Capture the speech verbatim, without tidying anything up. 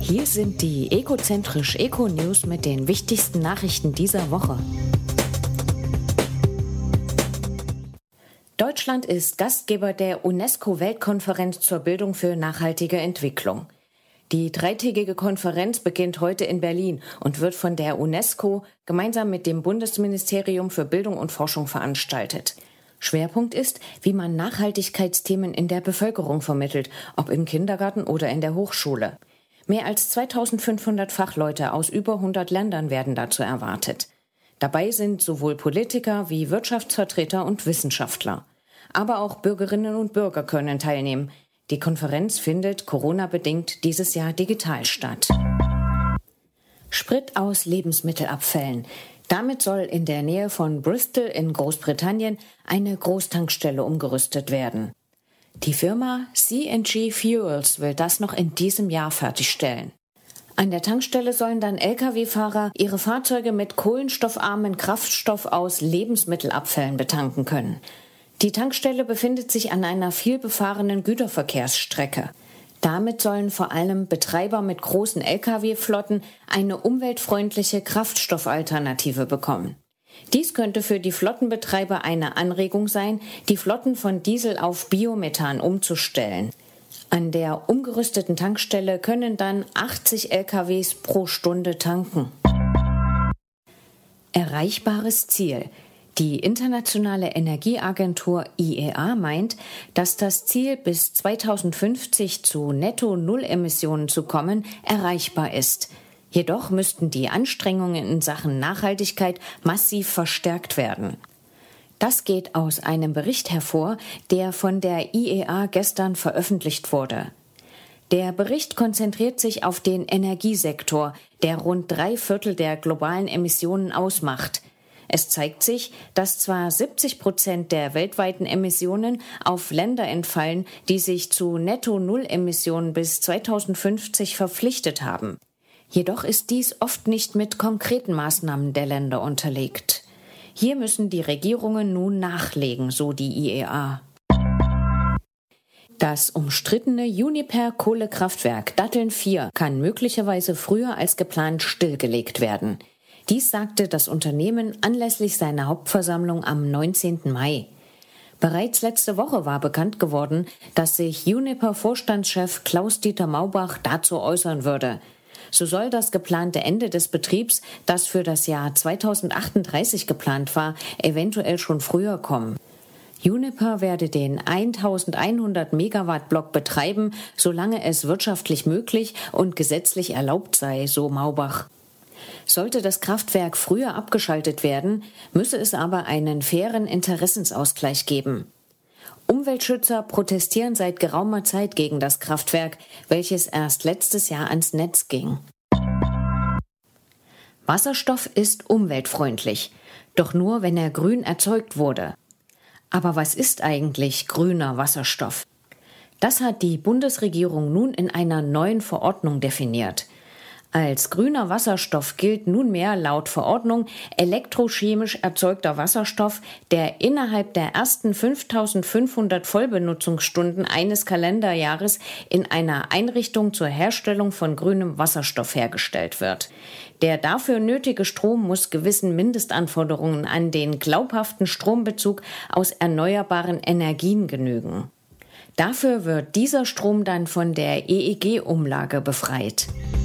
Hier sind die Ecozentrisch Eco-News mit den wichtigsten Nachrichten dieser Woche. Deutschland ist Gastgeber der UNESCO-Weltkonferenz zur Bildung für nachhaltige Entwicklung. Die dreitägige Konferenz beginnt heute in Berlin und wird von der UNESCO gemeinsam mit dem Bundesministerium für Bildung und Forschung veranstaltet. Schwerpunkt ist, wie man Nachhaltigkeitsthemen in der Bevölkerung vermittelt, ob im Kindergarten oder in der Hochschule. Mehr als zweitausendfünfhundert Fachleute aus über hundert Ländern werden dazu erwartet. Dabei sind sowohl Politiker wie Wirtschaftsvertreter und Wissenschaftler. Aber auch Bürgerinnen und Bürger können teilnehmen. Die Konferenz findet Corona-bedingt dieses Jahr digital statt. Sprit aus Lebensmittelabfällen. Damit soll in der Nähe von Bristol in Großbritannien eine Großtankstelle umgerüstet werden. Die Firma C and G Fuels will das noch in diesem Jahr fertigstellen. An der Tankstelle sollen dann L K W-Fahrer ihre Fahrzeuge mit kohlenstoffarmen Kraftstoff aus Lebensmittelabfällen betanken können. Die Tankstelle befindet sich an einer vielbefahrenen Güterverkehrsstrecke. Damit sollen vor allem Betreiber mit großen L K W-Flotten eine umweltfreundliche Kraftstoffalternative bekommen. Dies könnte für die Flottenbetreiber eine Anregung sein, die Flotten von Diesel auf Biomethan umzustellen. An der umgerüsteten Tankstelle können dann achtzig L K Ws pro Stunde tanken. Erreichbares Ziel. Die Internationale Energieagentur I E A meint, dass das Ziel, bis zweitausendfünfzig zu Netto-Null-Emissionen zu kommen, erreichbar ist. Jedoch müssten die Anstrengungen in Sachen Nachhaltigkeit massiv verstärkt werden. Das geht aus einem Bericht hervor, der von der I E A gestern veröffentlicht wurde. Der Bericht konzentriert sich auf den Energiesektor, der rund drei Viertel der globalen Emissionen ausmacht. Es zeigt sich, dass zwar siebzig Prozent der weltweiten Emissionen auf Länder entfallen, die sich zu Netto-Null-Emissionen bis zweitausendfünfzig verpflichtet haben. Jedoch ist dies oft nicht mit konkreten Maßnahmen der Länder unterlegt. Hier müssen die Regierungen nun nachlegen, so die I E A. Das umstrittene Uniper-Kohlekraftwerk Datteln vier kann möglicherweise früher als geplant stillgelegt werden. Dies sagte das Unternehmen anlässlich seiner Hauptversammlung am neunzehnten Mai. Bereits letzte Woche war bekannt geworden, dass sich Uniper-Vorstandschef Klaus-Dieter Maubach dazu äußern würde. So soll das geplante Ende des Betriebs, das für das Jahr zweitausendachtunddreißig geplant war, eventuell schon früher kommen. Uniper werde den eintausendeinhundert Megawatt Block betreiben, solange es wirtschaftlich möglich und gesetzlich erlaubt sei, so Maubach. Sollte das Kraftwerk früher abgeschaltet werden, müsse es aber einen fairen Interessensausgleich geben. Umweltschützer protestieren seit geraumer Zeit gegen das Kraftwerk, welches erst letztes Jahr ans Netz ging. Wasserstoff ist umweltfreundlich, doch nur, wenn er grün erzeugt wurde. Aber was ist eigentlich grüner Wasserstoff? Das hat die Bundesregierung nun in einer neuen Verordnung definiert. Als grüner Wasserstoff gilt nunmehr laut Verordnung elektrochemisch erzeugter Wasserstoff, der innerhalb der ersten fünftausendfünfhundert Vollbenutzungsstunden eines Kalenderjahres in einer Einrichtung zur Herstellung von grünem Wasserstoff hergestellt wird. Der dafür nötige Strom muss gewissen Mindestanforderungen an den glaubhaften Strombezug aus erneuerbaren Energien genügen. Dafür wird dieser Strom dann von der E E G-Umlage befreit.